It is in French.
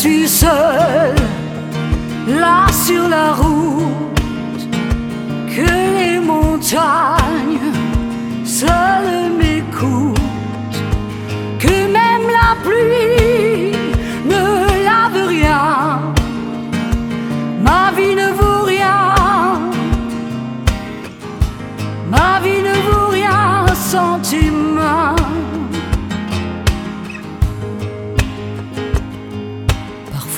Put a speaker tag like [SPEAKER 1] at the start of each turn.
[SPEAKER 1] suis seul, là sur la route, que les montagnes seules m'écoutent, que même la pluie ne lave rien, ma vie ne vaut rien, ma vie ne vaut rien, sentiment.